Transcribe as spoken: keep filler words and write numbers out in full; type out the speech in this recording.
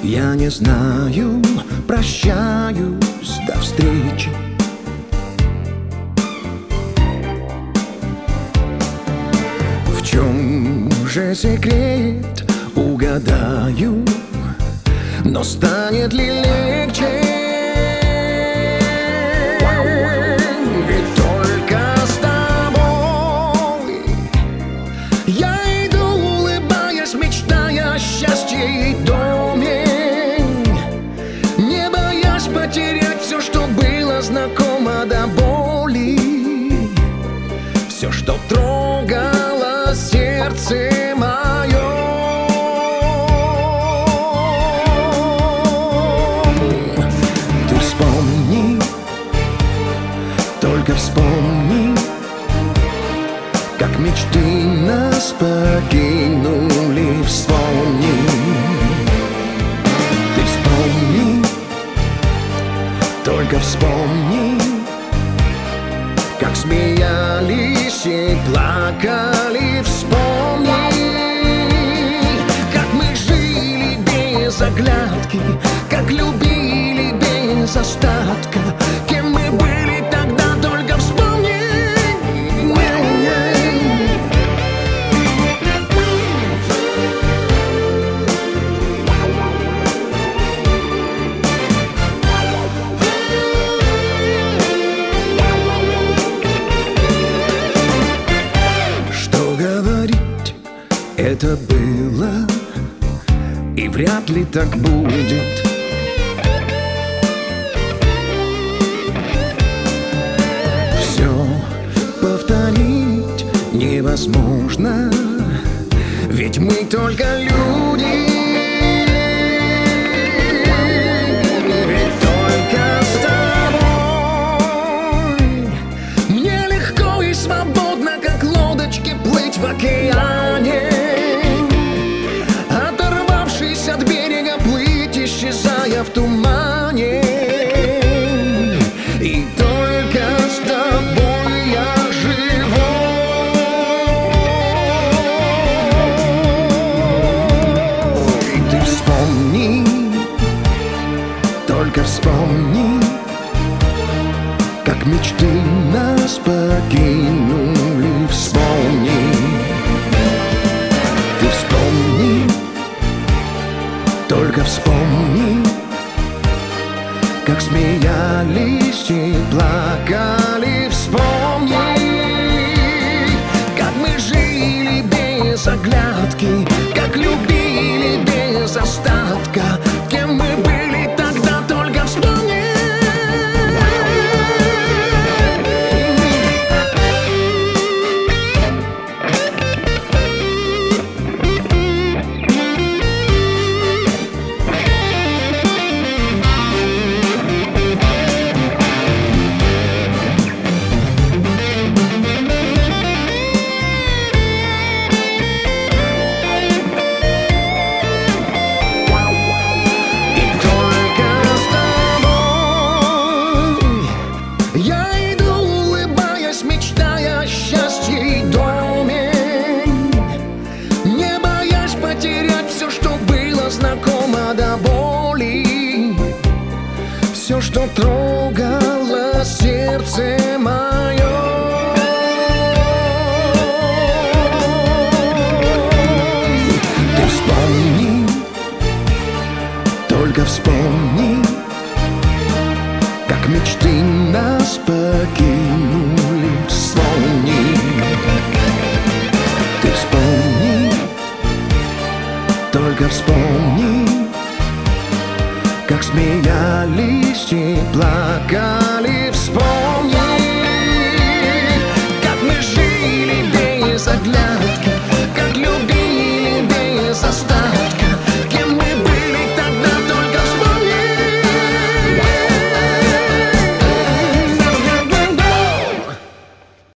Я не знаю, прощаюсь, до встречи. В чем же секрет, угадаю, но станет ли легче? Ведь только с тобой я иду, улыбаясь, мечтая о счастье и доме, не боясь потерять все, что было знакомо до боли, все, что трогало сердце мое. Ты вспомни, только вспомни, как мечты нас покинули. Вспомни, ты вспомни, только вспомни, как смеялись и плакали. Вспомни, как мы жили без оглядки, как любили без остатка, кем мы были тогда, только вспомни. Это было, и вряд ли так будет. Все повторить невозможно, ведь мы только люди. Ведь только с тобой мне легко и свободно, как лодочке, плыть в океане, от берега плыть, исчезая в тумане. И только с тобой я живу. И ты вспомни, только вспомни, как мечты нас покинули. Вспомни, ты вспомни, только вспомни, как смеялись и плакали. Вспомни, как мы жили без оглядки, как любили без остатка, кем мы были тогда, только вспомни. Я иду, улыбаясь, мечтая о счастье и доме, не боясь потерять все, что было знакомо до боли, все, что трогало сердце мое. Ты вспомни, только вспомни, как мечты нас покинули. Вспомни, ты вспомни, только вспомни, как смеялись и плакали. Вспомни.